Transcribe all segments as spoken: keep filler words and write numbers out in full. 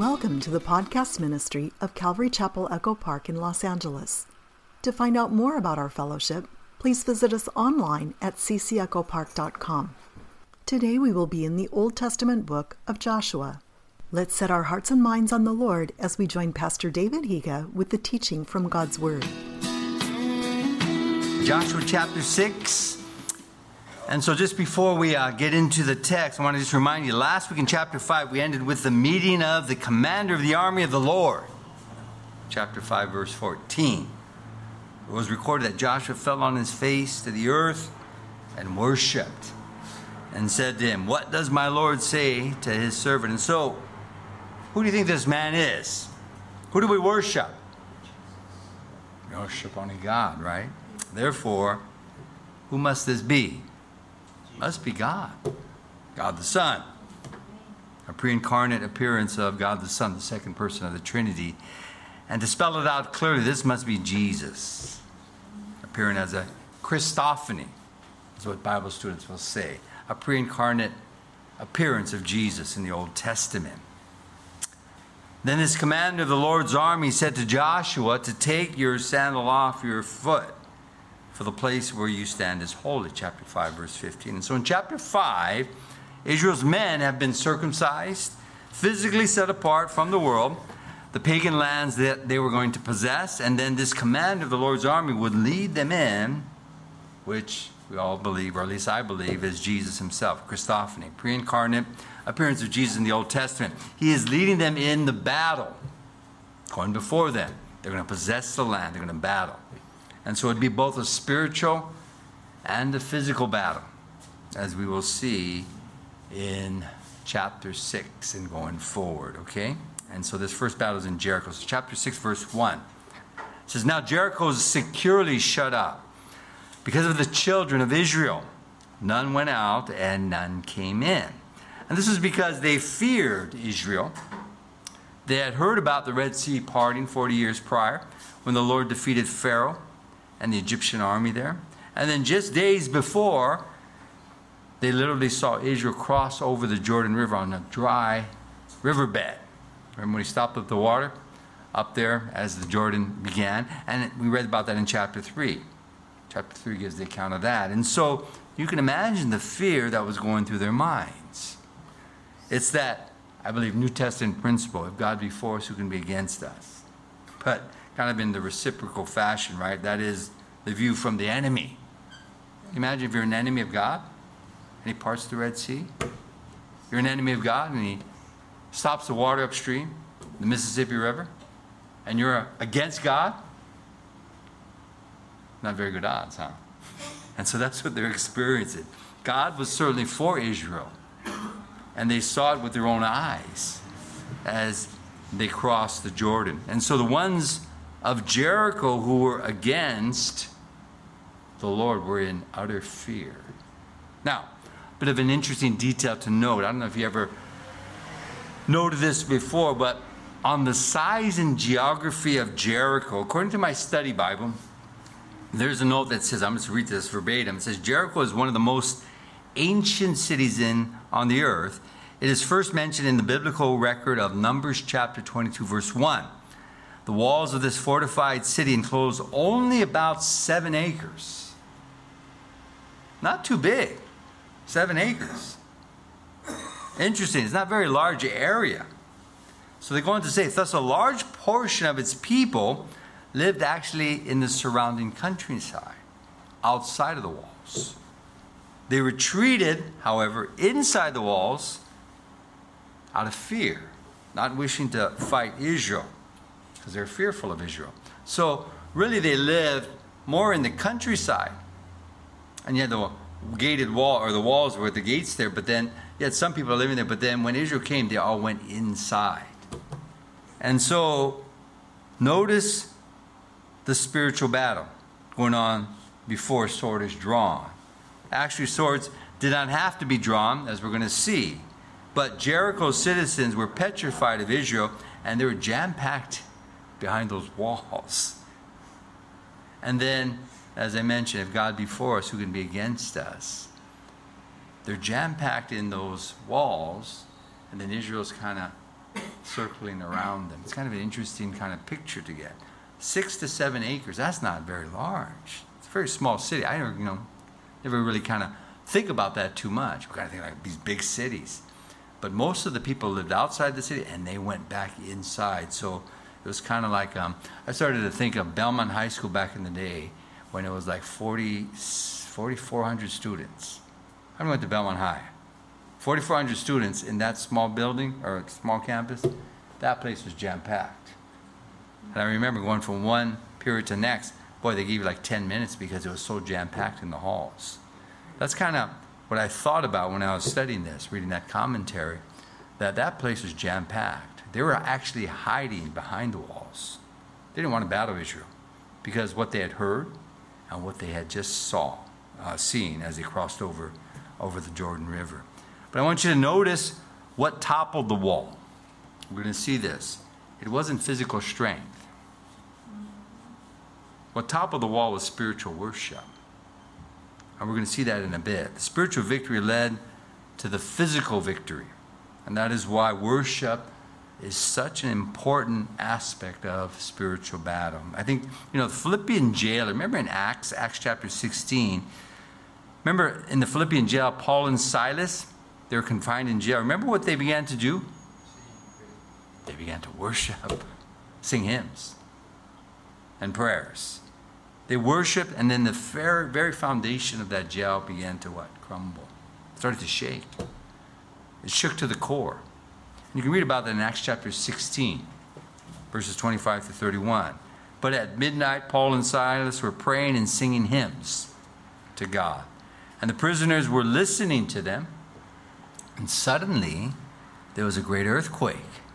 Welcome to the podcast ministry of Calvary Chapel Echo Park in Los Angeles. To find out more about our fellowship, please visit us online at c c echo park dot com. Today we will be in the Old Testament book of Joshua. Let's set our hearts and minds on the Lord as we join Pastor David Higa with the teaching from God's Word. Joshua chapter six. And so just before we uh, get into the text, I want to just remind you, last week in chapter five, we ended with the meeting of the commander of the army of the Lord. Chapter five, verse fourteen. It was recorded that Joshua fell on his face to the earth and worshipped and said to him, "What does my Lord say to his servant?" And so, who do you think this man is? Who do we worship? We worship only God, right? Therefore, who must this be? Must be God. God the Son. A pre-incarnate appearance of God the Son, the second person of the Trinity. And to spell it out clearly, this must be Jesus. Appearing as a Christophany, is what Bible students will say. A pre-incarnate appearance of Jesus in the Old Testament. Then this commander of the Lord's army said to Joshua to take your sandal off your foot, for the place where you stand is holy. Chapter five, verse fifteen. And so in chapter five, Israel's men have been circumcised, physically set apart from the world, the pagan lands that they were going to possess, and then this commander of the Lord's army would lead them in, which we all believe, or at least I believe, is Jesus himself, Christophany, pre-incarnate appearance of Jesus in the Old Testament. He is leading them in the battle, going before them. They're going to possess the land. They're going to battle. And so it'd be both a spiritual and a physical battle, as we will see in chapter six and going forward, okay? And so this first battle is in Jericho. So chapter six, verse one. It says, "Now Jericho is securely shut up because of the children of Israel. None went out and none came in." And this is because they feared Israel. They had heard about the Red Sea parting forty years prior when the Lord defeated Pharaoh and the Egyptian army there. And then just days before, they literally saw Israel cross over the Jordan River on a dry riverbed. Remember when he stopped at the water up there as the Jordan began? And we read about that in chapter three. Chapter three gives the account of that. And so you can imagine the fear that was going through their minds. It's that, I believe, New Testament principle: if God be for us, who can be against us? But kind of in the reciprocal fashion, right? That is the view from the enemy. Imagine if you're an enemy of God and he parts the Red Sea. You're an enemy of God and he stops the water upstream, the Mississippi River, and you're against God. Not very good odds, huh? And so that's what they're experiencing. God was certainly for Israel, and they saw it with their own eyes as they crossed the Jordan. And so the ones of Jericho who were against the Lord were in utter fear. Now, a bit of an interesting detail to note. I don't know if you ever noted this before, but on the size and geography of Jericho, according to my study Bible, there's a note that says, I'm just going to read this verbatim. It says, Jericho is one of the most ancient cities in on the earth. It is first mentioned in the biblical record of Numbers chapter twenty-two, verse one. The walls of this fortified city enclose only about seven acres. Not too big. Seven acres. Interesting. It's not a very large area. So they go on to say, thus a large portion of its people lived actually in the surrounding countryside, outside of the walls. They retreated, however, inside the walls out of fear, not wishing to fight Israel, because they're fearful of Israel. So really they lived more in the countryside. And you had the gated wall, or the walls were the gates there, but then you had some people living there, but then when Israel came, they all went inside. And so notice the spiritual battle going on before a sword is drawn. Actually, swords did not have to be drawn, as we're going to see. But Jericho's citizens were petrified of Israel, and they were jam-packed behind those walls. And then, as I mentioned, if God be for us, who can be against us? They're jam-packed in those walls, and then Israel's kind of circling around them. It's kind of an interesting kind of picture to get. Six to seven acres, that's not very large. It's a very small city. I never, you know, never really kind of think about that too much. We kind of think like these big cities. But most of the people lived outside the city and they went back inside. So it was kind of like, um, I started to think of Belmont High School back in the day when it was like forty, forty-four hundred students. I went to Belmont High. forty-four hundred students in that small building or small campus. That place was jam-packed. And I remember going from one period to next. Boy, they gave you like ten minutes because it was so jam-packed in the halls. That's kind of what I thought about when I was studying this, reading that commentary, that that place was jam-packed. They were actually hiding behind the walls. They didn't want to battle Israel because what they had heard and what they had just saw, uh, seen as they crossed over, over the Jordan River. But I want you to notice what toppled the wall. We're going to see this. It wasn't physical strength. What toppled the wall was spiritual worship. And we're going to see that in a bit. The spiritual victory led to the physical victory. And that is why worship is such an important aspect of spiritual battle. I think, you know, the Philippian jailer, remember in Acts, Acts chapter sixteen, remember in the Philippian jail, Paul and Silas, they were confined in jail. Remember what they began to do? They began to worship, sing hymns and prayers. They worshiped, and then the very, very foundation of that jail began to what? Crumble. It started to shake. It shook to the core. And you can read about that in Acts chapter sixteen, verses twenty-five to thirty-one. But at midnight, Paul and Silas were praying and singing hymns to God. And the prisoners were listening to them. And suddenly, there was a great earthquake,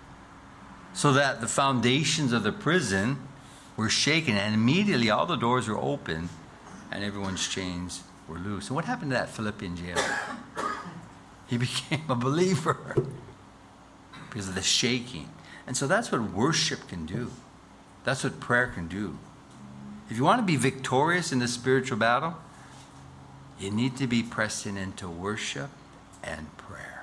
so that the foundations of the prison were shaken, and immediately all the doors were open, and everyone's chains were loose. And what happened to that Philippian jailer? He became a believer because of the shaking. And so that's what worship can do. That's what prayer can do. If you want to be victorious in this spiritual battle, you need to be pressing into worship and prayer.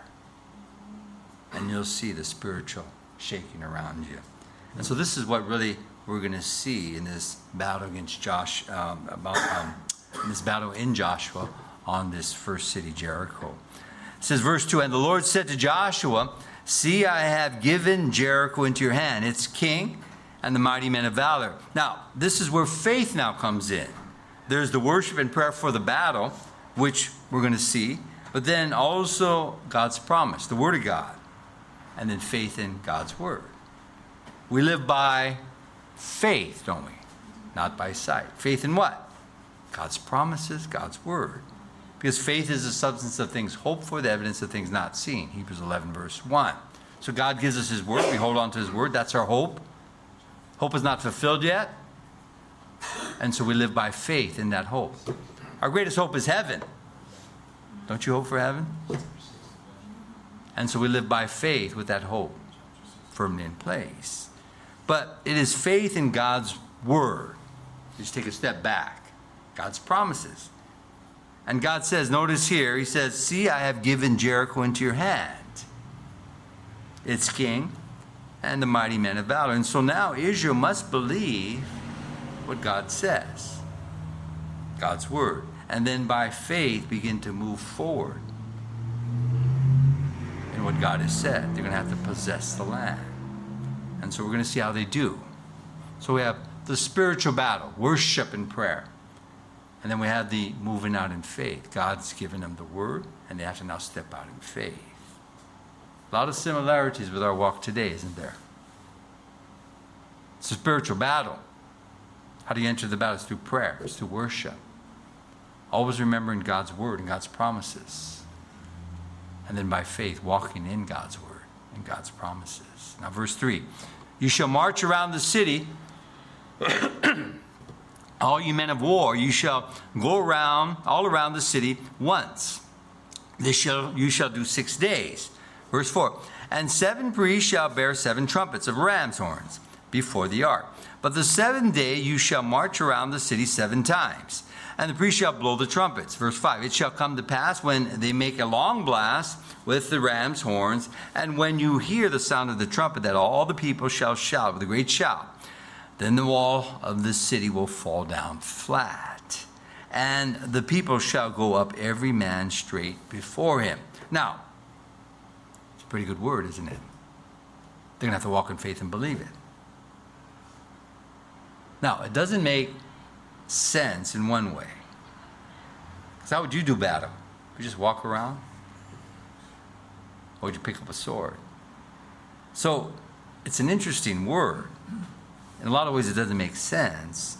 And you'll see the spiritual shaking around you. And so this is what really we're going to see in this battle against Josh, um, about um, in this battle in Joshua on this first city, Jericho. It says, verse two, and the Lord said to Joshua, see, I have given Jericho into your hand, its king and the mighty men of valor. Now, this is where faith now comes in. There's the worship and prayer for the battle, which we're going to see, but then also God's promise, the word of God, and then faith in God's word. We live by faith, don't we? Not by sight. Faith in what? God's promises, God's word. Because faith is the substance of things hoped for, the evidence of things not seen. Hebrews eleven, verse one. So God gives us his word. We hold on to his word. That's our hope. Hope is not fulfilled yet. And so we live by faith in that hope. Our greatest hope is heaven. Don't you hope for heaven? And so we live by faith with that hope firmly in place. But it is faith in God's word. Just take a step back. God's promises. And God says, notice here, he says, see, I have given Jericho into your hand, its king and the mighty men of valor. And so now Israel must believe what God says, God's word. And then by faith begin to move forward in what God has said. They're going to have to possess the land. And so we're going to see how they do. So we have the spiritual battle, worship and prayer. And then we have the moving out in faith. God's given them the word, and they have to now step out in faith. A lot of similarities with our walk today, isn't there? It's a spiritual battle. How do you enter the battle? It's through prayer. It's through worship. Always remembering God's word and God's promises. And then by faith, walking in God's word and God's promises. Now, verse three. You shall march around the city, all you men of war, you shall go around, all around the city once. This shall you shall do six days. Verse four. And seven priests shall bear seven trumpets of ram's horns before the ark. But the seventh day you shall march around the city seven times. And the priest shall blow the trumpets. Verse five, it shall come to pass when they make a long blast with the ram's horns, and when you hear the sound of the trumpet, that all the people shall shout with a great shout. Then the wall of the city will fall down flat, and the people shall go up every man straight before him. Now, it's a pretty good word, isn't it? They're going to have to walk in faith and believe it. Now, it doesn't make sense in one way. Because how would you do battle? You just walk around? Or would you pick up a sword? So, it's an interesting word. In a lot of ways, it doesn't make sense.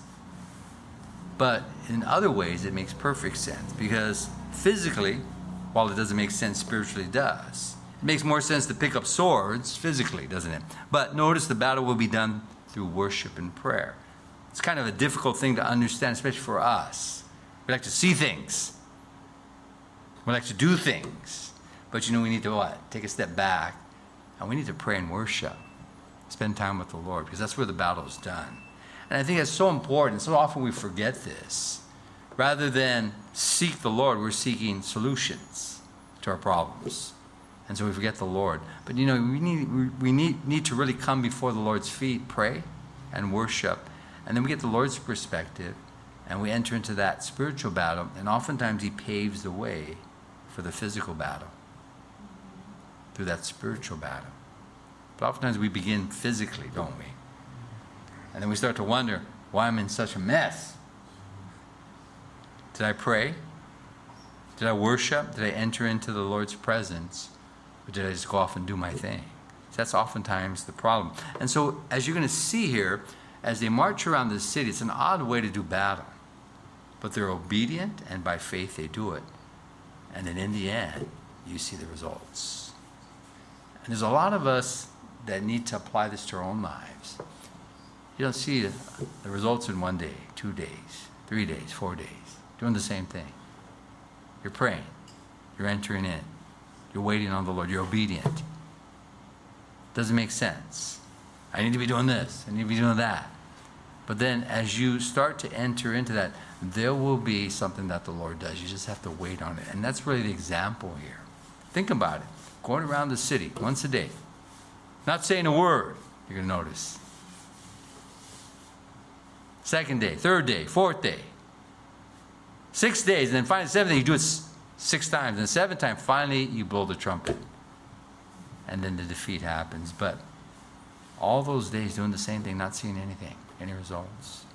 But in other ways, it makes perfect sense. Because physically, while it doesn't make sense, spiritually it does. It makes more sense to pick up swords physically, doesn't it? But notice the battle will be done through worship and prayer. It's kind of a difficult thing to understand, especially for us. We like to see things. We like to do things. But you know, we need to what? Take a step back. And we need to pray and worship. Spend time with the Lord, because that's where the battle is done. And I think it's so important. So often we forget this. Rather than seek the Lord, we're seeking solutions to our problems. And so we forget the Lord. But you know, we need we need, need to really come before the Lord's feet, pray and worship. And then we get the Lord's perspective, and we enter into that spiritual battle. And oftentimes he paves the way for the physical battle through that spiritual battle. But oftentimes we begin physically, don't we? And then we start to wonder why I'm in such a mess. Did I pray? Did I worship? Did I enter into the Lord's presence? Or did I just go off and do my thing? That's oftentimes the problem. And so, as you're going to see here, as they march around the city, it's an odd way to do battle. But they're obedient, and by faith they do it. And then in the end, you see the results. And there's a lot of us that need to apply this to our own lives. You don't see the results in one day, two days, three days, four days. Doing the same thing. You're praying. You're entering in. You're waiting on the Lord. You're obedient. Doesn't make sense. I need to be doing this. I need to be doing that. But then as you start to enter into that, there will be something that the Lord does. You just have to wait on it. And that's really the example here. Think about it. Going around the city once a day. Not saying a word. You're going to notice. Second day, third day, fourth day. Six days, and then finally the seventh day, you do it six times. And the seventh time, finally, you blow the trumpet. And then the defeat happens. But all those days doing the same thing, not seeing anything, any results.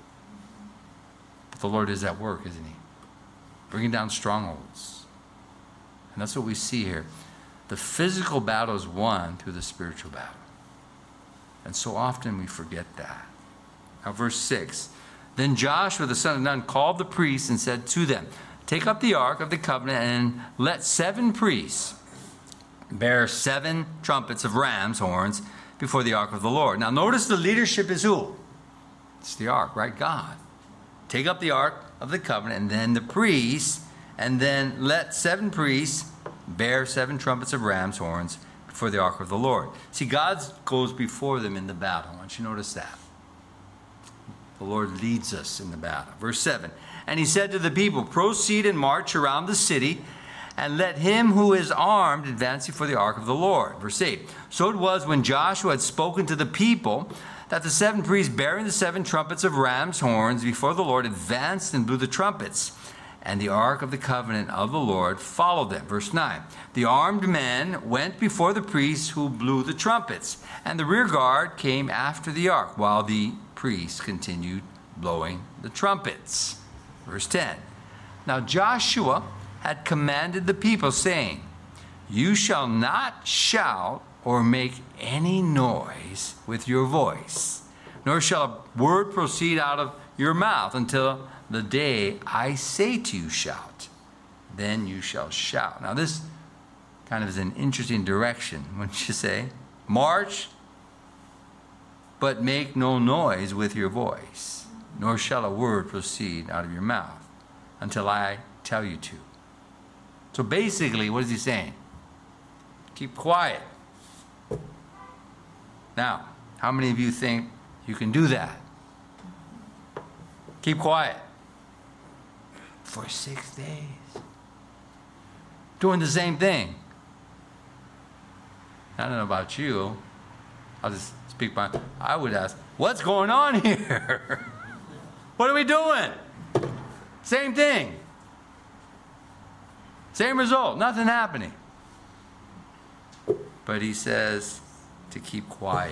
But the Lord is at work, isn't he? Bringing down strongholds. And that's what we see here. The physical battle is won through the spiritual battle. And so often we forget that. Now, verse six. Then Joshua the son of Nun called the priests and said to them, take up the ark of the covenant and let seven priests bear seven trumpets of ram's horns before the ark of the Lord. Now notice the leadership is who? It's the ark, right? God. Take up the ark of the covenant, and then the priests, and then let seven priests bear seven trumpets of ram's horns before the ark of the Lord. See, God goes before them in the battle. I want you to notice that. The Lord leads us in the battle. Verse seven. And he said to the people, proceed and march around the city, and let him who is armed advance before the ark of the Lord. Verse eight. So it was when Joshua had spoken to the people that the seven priests bearing the seven trumpets of ram's horns before the Lord advanced and blew the trumpets. And the ark of the covenant of the Lord followed them. Verse nine. The armed men went before the priests who blew the trumpets, and the rear guard came after the ark, while the priests continued blowing the trumpets. Verse ten. Now Joshua had commanded the people, saying, you shall not shout or make any noise with your voice, nor shall a word proceed out of your mouth until the day I say to you, shout. Then you shall shout. Now this kind of is an interesting direction. Wouldn't you say? March, but make no noise with your voice, nor shall a word proceed out of your mouth until I tell you to. So basically, what is he saying? Keep quiet. Now, how many of you think you can do that? Keep quiet. for six days. Doing the same thing. I don't know about you. I'll just speak by. I would ask, what's going on here? What are we doing? Same thing. Same result. Nothing happening. But he says to keep quiet.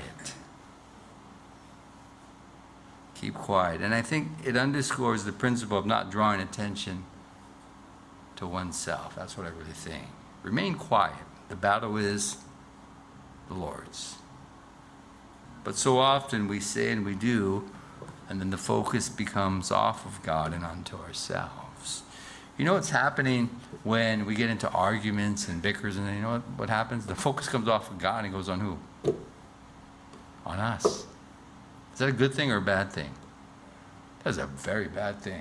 Keep quiet. And I think it underscores the principle of not drawing attention to oneself. That's what I really think. Remain quiet. The battle is the Lord's. But so often we say and we do, and then the focus becomes off of God and onto ourselves. You know what's happening when we get into arguments and bickers, and you know what, what happens? The focus comes off of God and goes on who? On us. Is that a good thing or a bad thing? That's a very bad thing.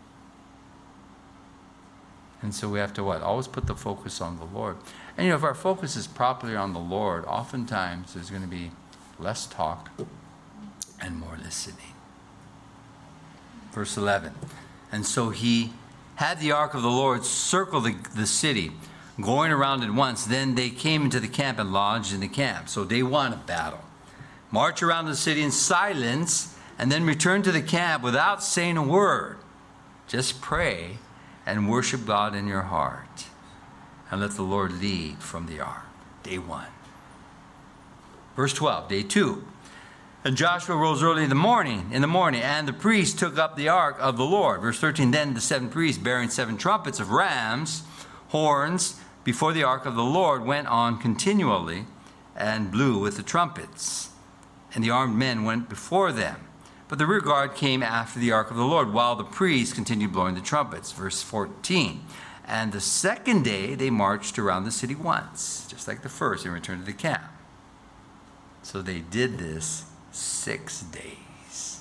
And so we have to what? Always put the focus on the Lord. And you know, if our focus is properly on the Lord, oftentimes there's going to be less talk and more listening. Verse eleven. And so he had the ark of the Lord circle the, the city, going around it once. Then they came into the camp and lodged in the camp. So day one of battle. March around the city in silence, and then return to the camp without saying a word. Just pray and worship God in your heart, and let the Lord lead from the ark. Day one. Verse twelve, day two. And Joshua rose early in the morning, in the morning, and the priests took up the ark of the Lord. Verse thirteen, then the seven priests bearing seven trumpets of rams, horns, before the ark of the Lord went on continually and blew with the trumpets. And the armed men went before them. But the rear guard came after the ark of the Lord, while the priests continued blowing the trumpets. Verse fourteen, and the second day they marched around the city once, just like the first, and returned to the camp. So they did this six days.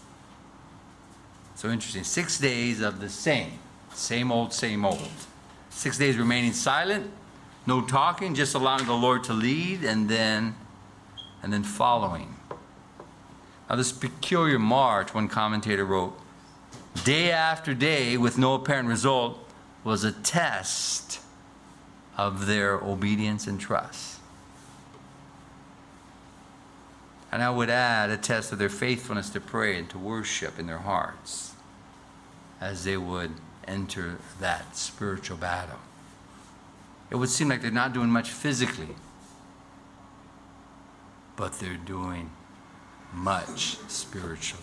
So interesting. Six days of the same. Same old, same old. Six days remaining silent, no talking, just allowing the Lord to lead, and then, and then following. Now this peculiar march, one commentator wrote, day after day with no apparent result, was a test of their obedience and trust. And I would add a test of their faithfulness to pray and to worship in their hearts as they would enter that spiritual battle. It would seem like they're not doing much physically, but they're doing much spiritually.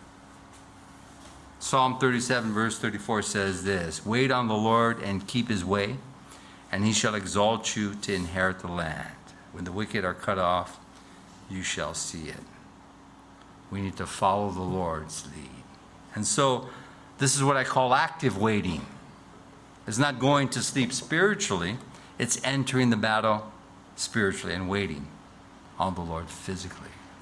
Psalm thirty-seven verse thirty-four says this, wait on the Lord and keep his way, and he shall exalt you to inherit the land. When the wicked are cut off, you shall see it. We need to follow the Lord's lead. And so this is what I call active waiting. It's not going to sleep spiritually, it's entering the battle spiritually and waiting on the Lord physically.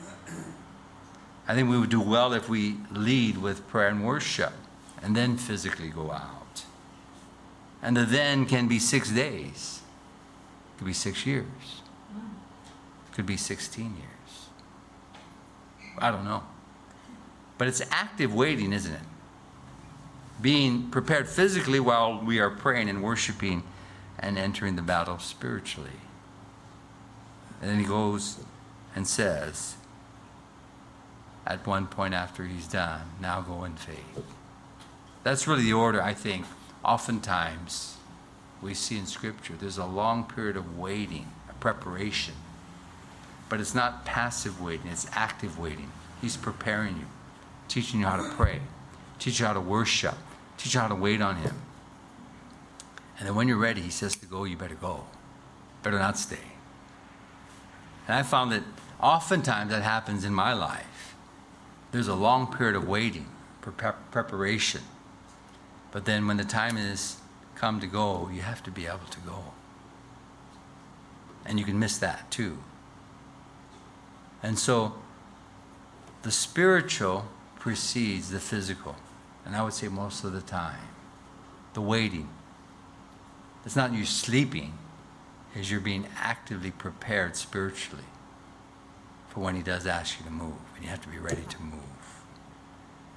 I think we would do well if we lead with prayer and worship and then physically go out. And the then can be six days. It could be six years. It could be sixteen years. I don't know. But it's active waiting, isn't it? Being prepared physically while we are praying and worshiping and entering the battle spiritually. And then he goes and says, at one point after he's done, now go in faith. That's really the order, I think, oftentimes we see in Scripture. There's a long period of waiting, a preparation. But it's not passive waiting, it's active waiting. He's preparing you, teaching you how to pray, teach you how to worship, teach you how to wait on him. And then when you're ready, he says to go, you better go. Better not stay. And I found that oftentimes that happens in my life. There's a long period of waiting, preparation. But then when the time is come to go, you have to be able to go. And you can miss that too. And so the spiritual precedes the physical. And I would say most of the time, the waiting. It's not you sleeping, it's you're being actively prepared spiritually for when he does ask you to move. And you have to be ready to move.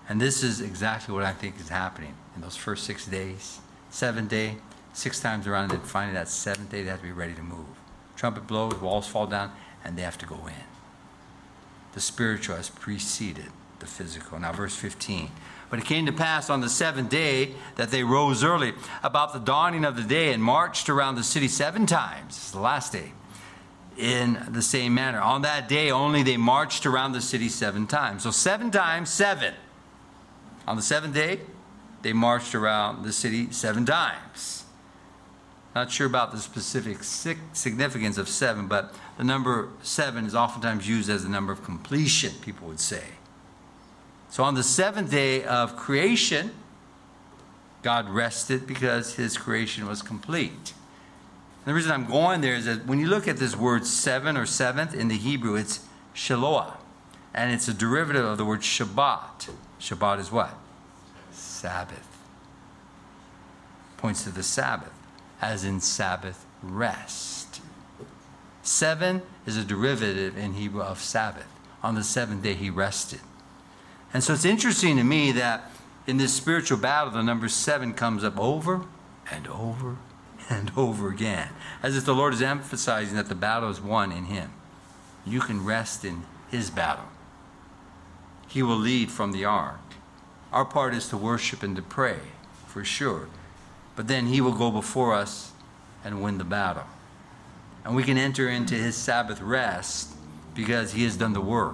And this is exactly what I think is happening in those first six days. Seventh day, six times around, and then finally that seventh day they have to be ready to move. Trumpet blows, walls fall down, and they have to go in. The spiritual has preceded the physical. Now verse fifteen. But it came to pass on the seventh day that they rose early about the dawning of the day and marched around the city seven times. This is the last day. In the same manner. On that day only they marched around the city seven times. So seven times seven. On the seventh day, they marched around the city seven times. Not sure about the specific significance of seven, but the number seven is oftentimes used as the number of completion, people would say. So on the seventh day of creation, God rested because his creation was complete. And the reason I'm going there is that when you look at this word seven or seventh in the Hebrew, it's Sheloah. And it's a derivative of the word Shabbat. Shabbat is what? Sabbath. Points to the Sabbath, as in Sabbath rest. Seven is a derivative in Hebrew of Sabbath. On the seventh day he rested. And so it's interesting to me that in this spiritual battle, the number seven comes up over and over and over again, as if the Lord is emphasizing that the battle is won in him. You can rest in his battle. He will lead from the ark. Our part is to worship and to pray, for sure. But then he will go before us and win the battle. And we can enter into his Sabbath rest because he has done the work.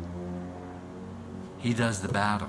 He does the battle.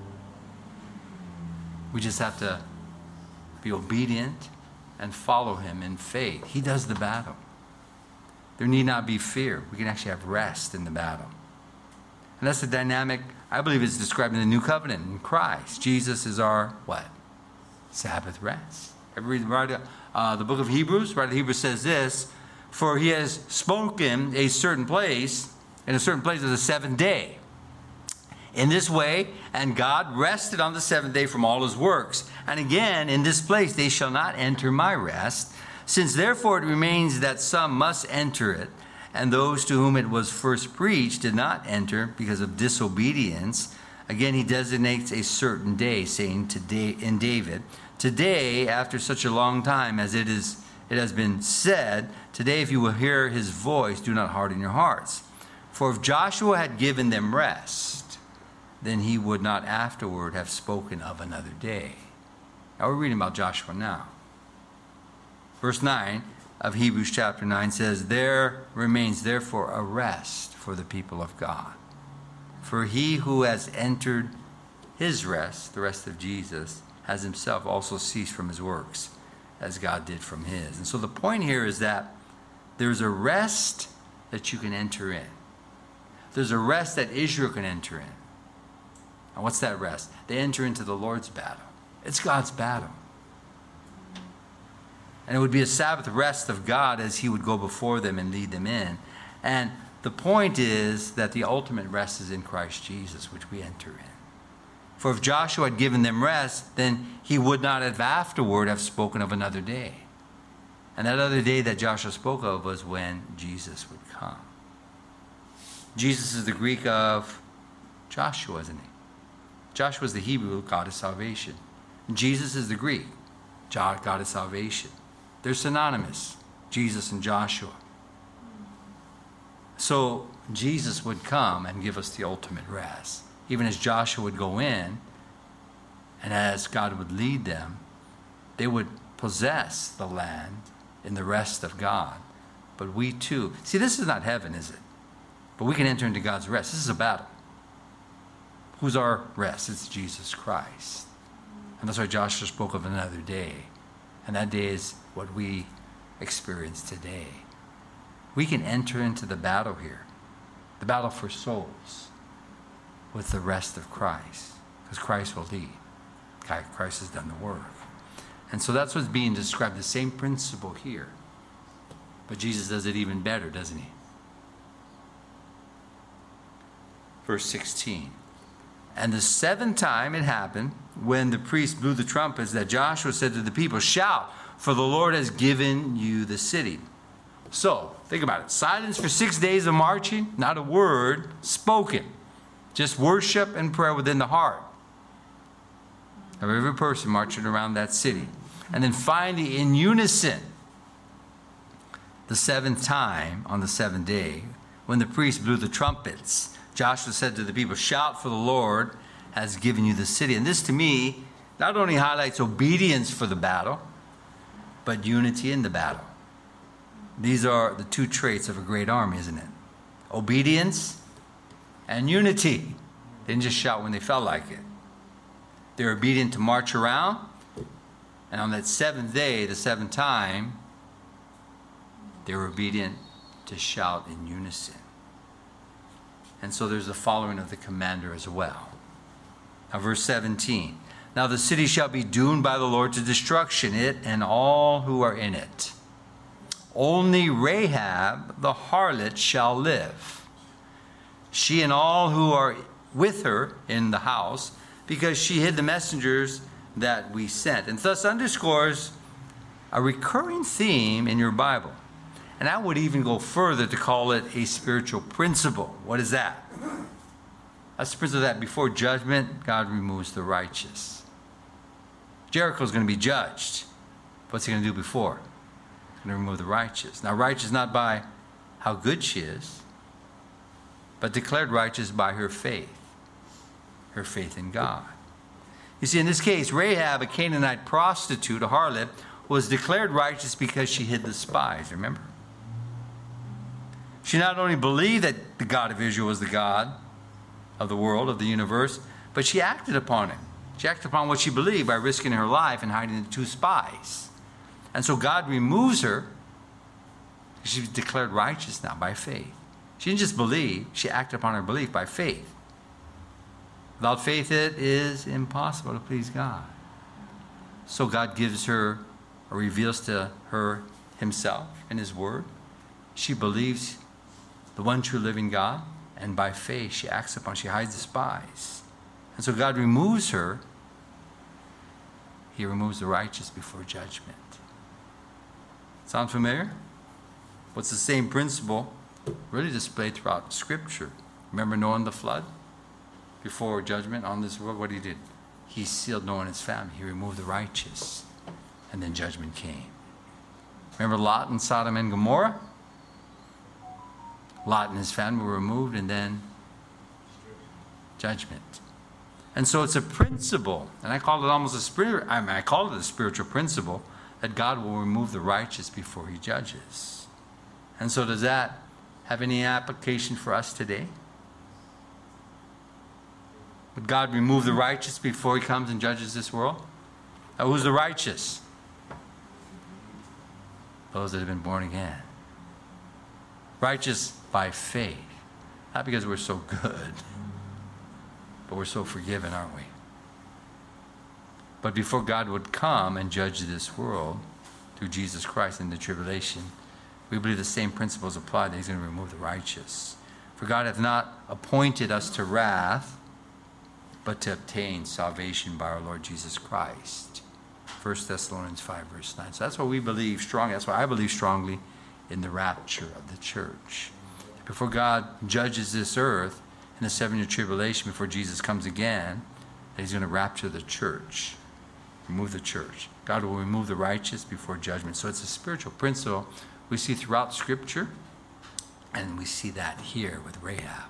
We just have to be obedient and follow him in faith. He does the battle. There need not be fear. We can actually have rest in the battle. And that's the dynamic, I believe it's described in the new covenant in Christ. Jesus is our, what? Sabbath rest. Every, right, uh, the book of Hebrews, right? Hebrews says this, for he has spoken a certain place, in a certain place of the seventh day. In this way, and God rested on the seventh day from all his works. And again, in this place they shall not enter my rest, since therefore it remains that some must enter it, and those to whom it was first preached did not enter because of disobedience. Again, he designates a certain day, saying today in David, today, after such a long time as it is, it has been said, today if you will hear his voice, do not harden your hearts. For if Joshua had given them rest, then he would not afterward have spoken of another day. Now we're reading about Joshua now. Verse nine of Hebrews chapter nine says, there remains therefore a rest for the people of God. For he who has entered his rest, the rest of Jesus, has himself also ceased from his works, as God did from his. And so the point here is that there's a rest that you can enter in. There's a rest that Israel can enter in. And what's that rest? They enter into the Lord's battle. It's God's battle. And it would be a Sabbath rest of God as he would go before them and lead them in. And the point is that the ultimate rest is in Christ Jesus, which we enter in. For if Joshua had given them rest, then he would not have afterward have spoken of another day. And that other day that Joshua spoke of was when Jesus would come. Jesus is the Greek of Joshua, isn't he? Joshua is the Hebrew, God of salvation. And Jesus is the Greek, God of salvation. They're synonymous, Jesus and Joshua. So Jesus would come and give us the ultimate rest. Even as Joshua would go in, and as God would lead them, they would possess the land in the rest of God. But we too, see, this is not heaven, is it? But we can enter into God's rest. This is a battle. Who's our rest? It's Jesus Christ. And that's why Joshua spoke of another day. And that day is what we experience today. We can enter into the battle here, the battle for souls, with the rest of Christ, because Christ will lead. Christ has done the work. And so that's what's being described, the same principle here. But Jesus does it even better, doesn't he? Verse sixteen. And the seventh time it happened, when the priest blew the trumpets, that Joshua said to the people, shout, for the Lord has given you the city. So, think about it. Silence for six days of marching, not a word spoken. Just worship and prayer within the heart. of every person marching around that city. And then finally, in unison, the seventh time on the seventh day, when the priest blew the trumpets, Joshua said to the people, "Shout, for the Lord has given you the city." And this, to me, not only highlights obedience for the battle, but unity in the battle. These are the two traits of a great army, isn't it? Obedience and unity. They didn't just shout when they felt like it. They're obedient to march around. And on that seventh day, the seventh time, they were obedient to shout in unison. And so there's the following of the commander as well. Now, verse seventeen. "Now the city shall be doomed by the Lord to destruction, it and all who are in it. Only Rahab the harlot shall live, she and all who are with her in the house, because she hid the messengers that we sent." And thus underscores a recurring theme in your Bible. And I would even go further to call it a spiritual principle. What is that? That's the principle that before judgment, God removes the righteous. Jericho is going to be judged. What's he going to do before? He's going to remove the righteous. Now, righteous not by how good she is, but declared righteous by her faith. Her faith in God. You see, in this case, Rahab, a Canaanite prostitute, a harlot, was declared righteous because she hid the spies, remember? She not only believed that the God of Israel was the God of the world, of the universe, but she acted upon it. She acted upon what she believed by risking her life and hiding the two spies. And so God removes her. She's declared righteous now by faith. She didn't just believe, she acted upon her belief by faith. Without faith, it is impossible to please God. So God gives her, or reveals to her himself in his word. She believes the one true living God, and by faith she acts upon, she hides the spies. And so God removes her. He removes the righteous before judgment. Sound familiar? What's the same principle really displayed throughout Scripture? Remember Noah and the flood? Before judgment on this world, what he did? He sealed Noah and his family. He removed the righteous. And then judgment came. Remember Lot and Sodom and Gomorrah? Lot and his family were removed, and then judgment. And so it's a principle, and I call it almost a spirit. I mean, I call it a spiritual principle that God will remove the righteous before he judges. And so does that have any application for us today? Would God remove the righteous before he comes and judges this world? Now, who's the righteous? Those that have been born again. Righteous by faith. Not because we're so good, but we're so forgiven, aren't we? But before God would come and judge this world through Jesus Christ in the tribulation, we believe the same principles apply, that he's going to remove the righteous. For God hath not appointed us to wrath, but to obtain salvation by our Lord Jesus Christ. First Thessalonians five, verse nine. So that's what we believe strongly. That's why I believe strongly in the rapture of the church. Before God judges this earth in the seven-year tribulation, before Jesus comes again, that he's going to rapture the church. Remove the church. God will remove the righteous before judgment. So it's a spiritual principle we see throughout Scripture, and we see that here with Rahab.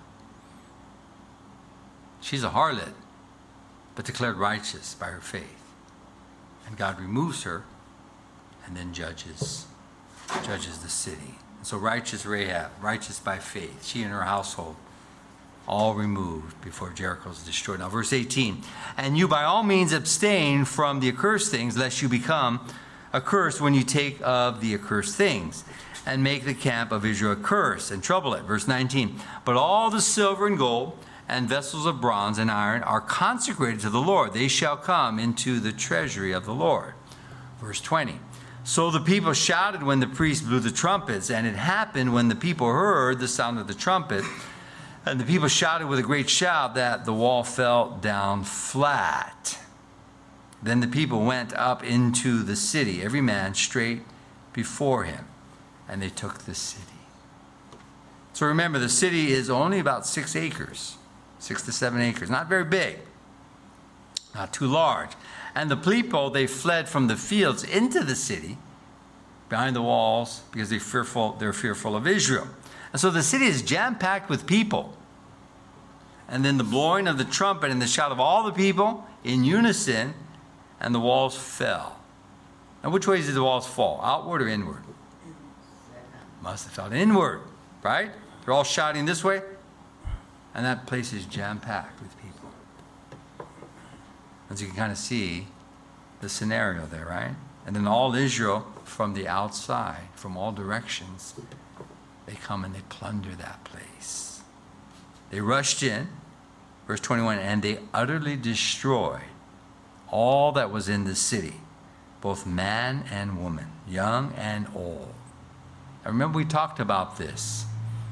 She's a harlot, but declared righteous by her faith. And God removes her and then judges, judges the city. And so righteous Rahab, righteous by faith, she and her household, all removed before Jericho is destroyed. Now verse eighteen, "And you by all means abstain from the accursed things, lest you become accursed when you take of the accursed things, and make the camp of Israel accursed and trouble it." Verse nineteen, "But all the silver and gold and vessels of bronze and iron are consecrated to the Lord. They shall come into the treasury of the Lord." Verse twenty, "So the people shouted when the priest blew the trumpets, and it happened when the people heard the sound of the trumpet, and the people shouted with a great shout, that the wall fell down flat. Then the people went up into the city, every man straight before him, and they took the city." So remember, the city is only about six acres, six to seven acres, not very big. not too large. And the people, they fled from the fields into the city, behind the walls, because they're fearful, they're fearful of Israel. And so the city is jam-packed with people. And then the blowing of the trumpet and the shout of all the people in unison, and the walls fell. Now, which ways did the walls fall? Outward or inward? Must have fell inward, right? They're all shouting this way, and that place is jam-packed with people. As you can kind of see the scenario there, right? And then all Israel from the outside, from all directions, they come and they plunder that place. They rushed in, verse twenty-one, and they utterly destroyed all that was in the city, both man and woman, young and old. I remember we talked about this.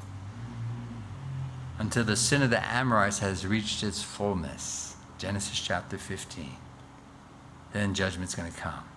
Until the sin of the Amorites has reached its fullness. Genesis chapter fifteen. Then judgment's going to come.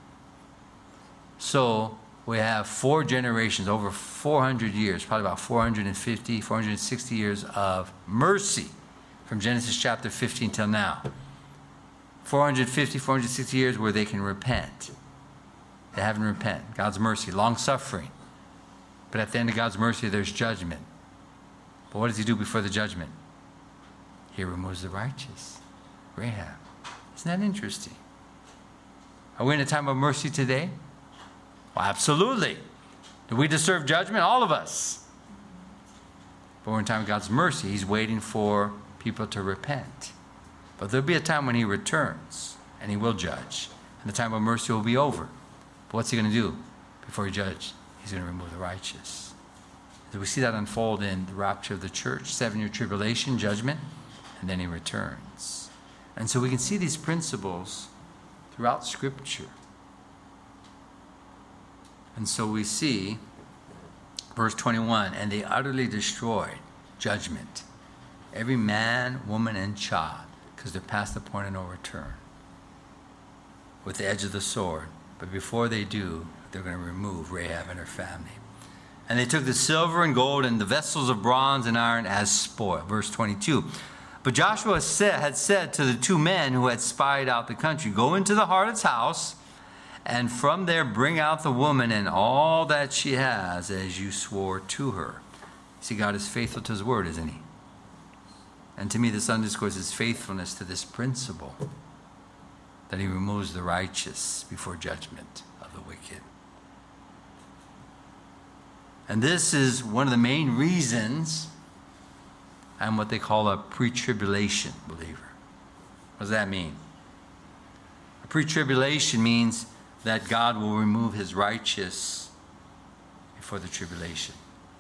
So we have four generations, over four hundred years, probably about four hundred fifty, four hundred sixty years of mercy from Genesis chapter fifteen till now. four hundred fifty, four hundred sixty years where they can repent. They haven't repented. God's mercy, long suffering. But at the end of God's mercy, there's judgment. But what does he do before the judgment? He removes the righteous. Rahab. Isn't that interesting? Are we in a time of mercy today? Well, absolutely. Do we deserve judgment? All of us. But we're in a time of God's mercy. He's waiting for people to repent. But there'll be a time when he returns and he will judge. And the time of mercy will be over. But what's he going to do before he judges? He's going to remove the righteous. So we see that unfold in the rapture of the church, seven-year tribulation, judgment, and then he returns. And so we can see these principles throughout Scripture. And so we see, verse twenty-one, and they utterly destroyed, judgment, every man, woman, and child, because they're past the point of no return, with the edge of the sword. But before they do, they're going to remove Rahab and her family. And they took the silver and gold and the vessels of bronze and iron as spoil. Verse twenty-two. But Joshua had said to the two men who had spied out the country, go into the harlot's house, and from there bring out the woman and all that she has, as you swore to her. See, God is faithful to his word, isn't he? And to me, this underscores his faithfulness to this principle, that he removes the righteous before judgment of the wicked. And this is one of the main reasons I'm what they call a pre-tribulation believer. What does that mean? A pre-tribulation means that God will remove his righteous before the tribulation.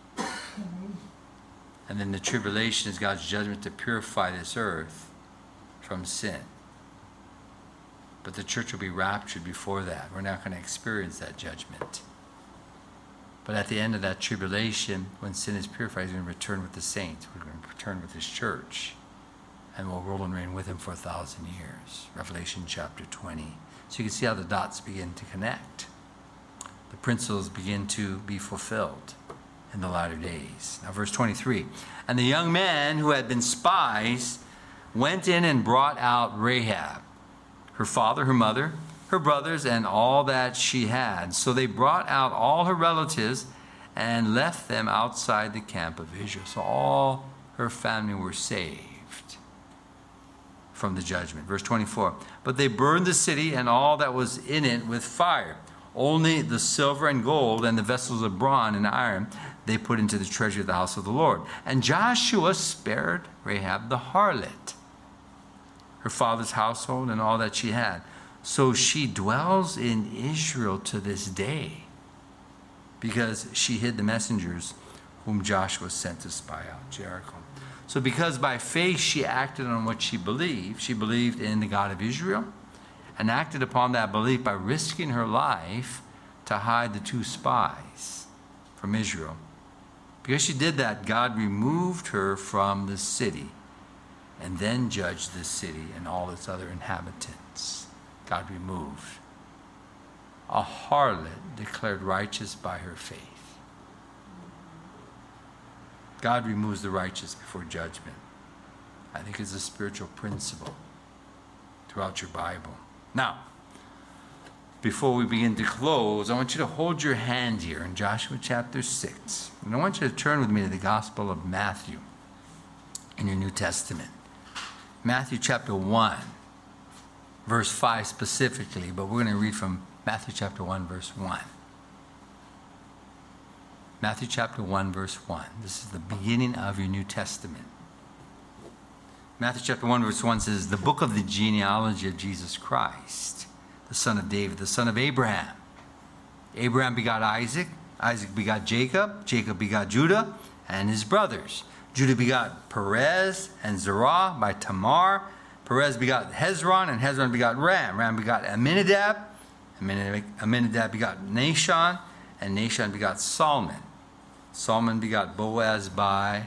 And then the tribulation is God's judgment to purify this earth from sin. But the church will be raptured before that. We're not going to experience that judgment. But at the end of that tribulation, when sin is purified, he's going to return with the saints. We're going to return with his church. And we'll rule and reign with him for a thousand years. Revelation chapter twenty. So you can see how the dots begin to connect. The principles begin to be fulfilled in the latter days. Now verse twenty-three. And the young men who had been spies went in and brought out Rahab, her father, her mother, her brothers, and all that she had. So they brought out all her relatives and left them outside the camp of Israel. So all her family were saved from the judgment. Verse twenty-four. But they burned the city and all that was in it with fire. Only the silver and gold and the vessels of bronze and iron they put into the treasury of the house of the Lord. And Joshua spared Rahab the harlot, her father's household, and all that she had. So she dwells in Israel to this day, because she hid the messengers whom Joshua sent to spy out Jericho. So because by faith she acted on what she believed, she believed in the God of Israel, and acted upon that belief by risking her life to hide the two spies from Israel. Because she did that, God removed her from the city and then judged the city and all its other inhabitants. God removed. A harlot declared righteous by her faith. God removes the righteous before judgment. I think it's a spiritual principle throughout your Bible. Now, before we begin to close, I want you to hold your hand here in Joshua chapter six. And I want you to turn with me to the Gospel of Matthew in your New Testament. Matthew chapter one, verse five specifically, but we're going to read from Matthew chapter one, verse one. Matthew chapter one, verse one. This is the beginning of your New Testament. Matthew chapter one, verse one says, the book of the genealogy of Jesus Christ, the son of David, the son of Abraham. Abraham begot Isaac. Isaac begot Jacob. Jacob begot Judah and his brothers. Judah begot Perez and Zerah by Tamar. Perez begot Hezron, and Hezron begot Ram. Ram begot Amminadab. Amminadab, Amminadab begot Nahshon, and Nahshon begot Salmon. Salmon begot Boaz by...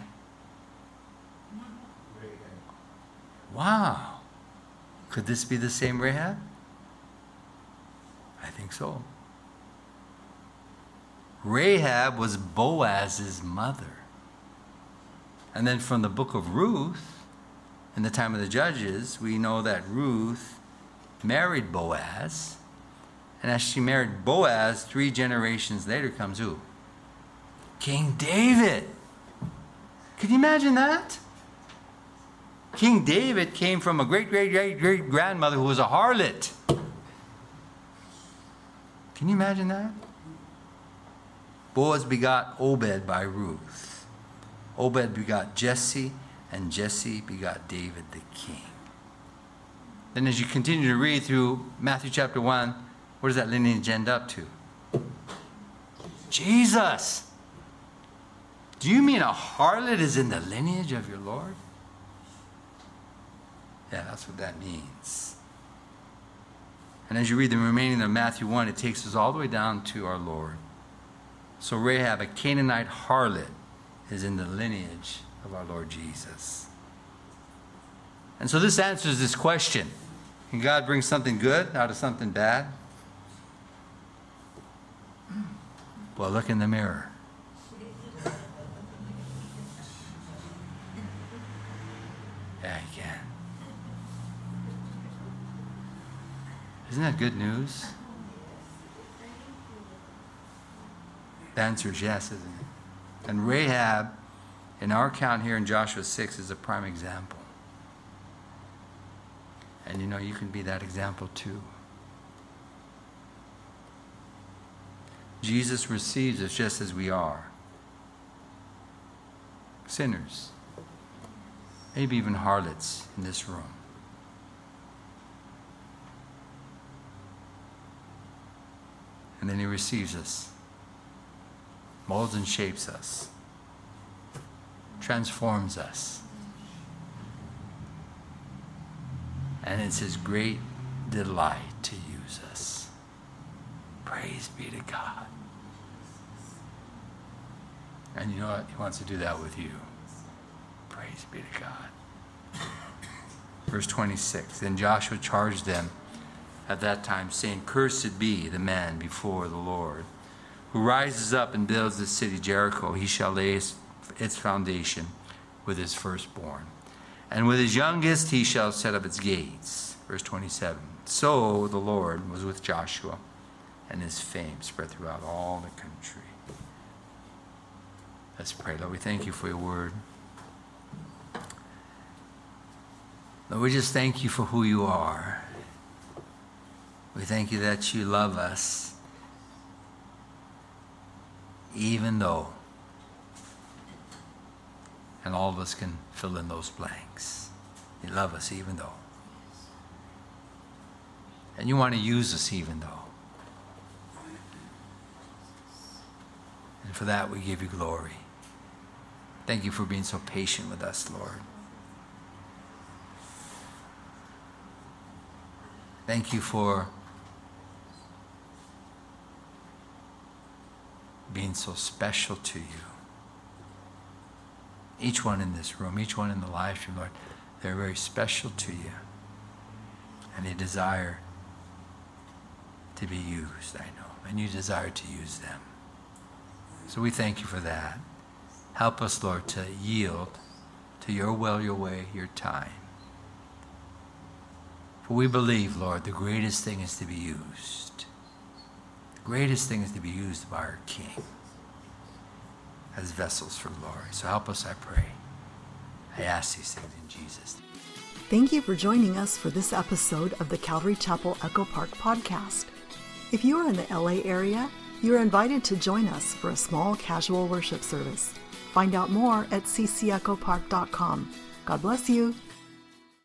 Wow. Could this be the same Rahab? I think so. Rahab was Boaz's mother. And then from the book of Ruth, in the time of the Judges, we know that Ruth married Boaz. And as she married Boaz, three generations later comes who? King David. Can you imagine that? King David came from a great, great, great, great grandmother who was a harlot. Can you imagine that? Boaz begot Obed by Ruth. Obed begot Jesse, and Jesse begot David the king. Then as you continue to read through Matthew chapter one, what does that lineage end up to? Jesus. Do you mean a harlot is in the lineage of your Lord? Yeah, that's what that means. And as you read the remaining of Matthew one, it takes us all the way down to our Lord. So Rahab, a Canaanite harlot, is in the lineage of our Lord Jesus. And so this answers this question. Can God bring something good out of something bad? Well, look in the mirror. Yeah, he can. Isn't that good news? The answer is yes, isn't it? And Rahab, in our account here in Joshua six, is a prime example. And you know, you can be that example too. Jesus receives us just as we are. Sinners. Maybe even harlots in this room. And then he receives us. Molds and shapes us. Transforms us. And it's his great delight to use us. Praise be to God. And you know what? He wants to do that with you. Praise be to God. Verse twenty-six. Then Joshua charged them at that time, saying, Cursed be the man before the Lord, who rises up and builds the city Jericho. He shall lay its foundation with his firstborn. And with his youngest he shall set up its gates. Verse twenty-seven. So the Lord was with Joshua, and his fame spread throughout all the country. Let's pray. Lord, we thank you for your word. Lord, we just thank you for who you are. We thank you that you love us, even though, and all of us can fill in those blanks. You love us even though. And you want to use us even though. And for that we give you glory. Thank you for being so patient with us, Lord. Thank you for being so special to you. Each one in this room, each one in the live stream, Lord, they're very special to you. And they desire to be used, I know. And you desire to use them. So we thank you for that. Help us, Lord, to yield to your will, your way, your time. For we believe, Lord, the greatest thing is to be used. The greatest thing is to be used by our King as vessels for glory. So help us, I pray. I ask these things in Jesus' name. Thank you for joining us for this episode of the Calvary Chapel Echo Park podcast. If you are in the L A area, you are invited to join us for a small casual worship service. Find out more at c c echo park dot com. God bless you.